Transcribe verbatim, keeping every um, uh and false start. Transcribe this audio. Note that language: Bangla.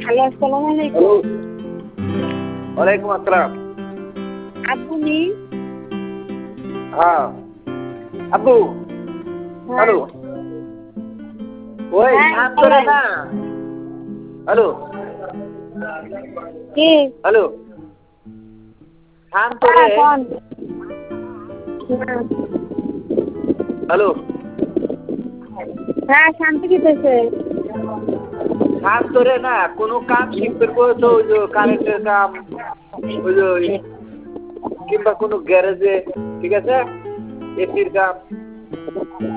হ্যালো, আসসালামু আলাইকুম। ওয়ালাইকুম আসসালাম। আপনি? হ্যাঁ আব্বু। হ্যাঁ। হ্যালো। ওই হ্যাঁ, শান্ত রে বলেন। না। হ্যালো। কি? হ্যালো। শান্ত হ্যাঁ, রে। কোন? হ্যাঁ। হ্যালো। হ্যাঁ, শান্তি দিতেছে। শান্ত রে না, কোনো কাম শিখতে তো ওই যে কারেন্টের কাম, ওই যে কিংবা কোনো গ্যারেজে, ঠিক আছে, এসির কাম।